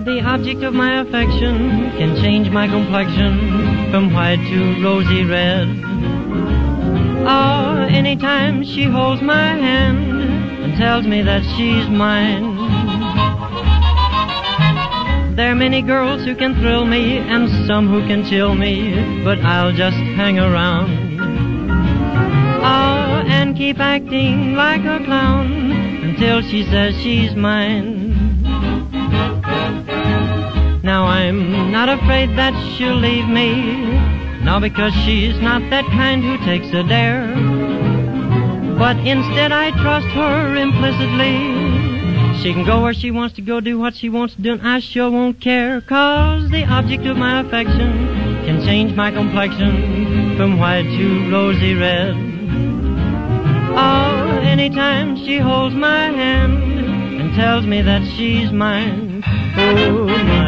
The object of my affection can change my complexion from white to rosy red. Oh, anytime she holds my hand and tells me that she's mine. There are many girls who can thrill me and some who can chill me, but I'll just hang around. Oh, and keep acting like a clown until she says she's mine. Now I'm not afraid that she'll leave me, no, because she's not that kind who takes a dare. But instead I trust her implicitly. She can go where she wants to go, do what she wants to do, and I sure won't care. 'Cause the object of my affection can change my complexion from white to rosy red. Oh, anytime she holds my hand and tells me that she's mine. Oh, my.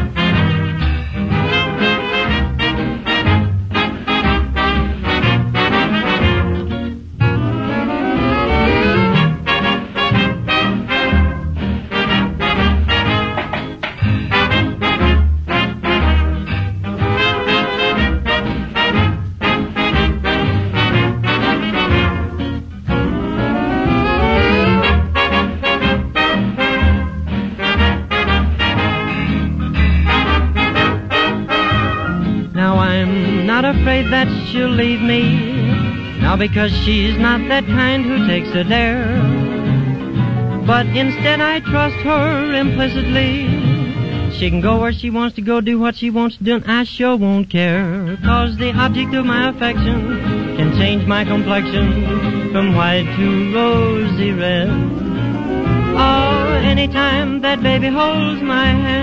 Not afraid that she'll leave me, now, because she's not that kind who takes a dare. But instead I trust her implicitly. She can go where she wants to go, do what she wants to do, and I sure won't care. 'Cause the object of my affection can change my complexion from white to rosy red. Oh, anytime that baby holds my hand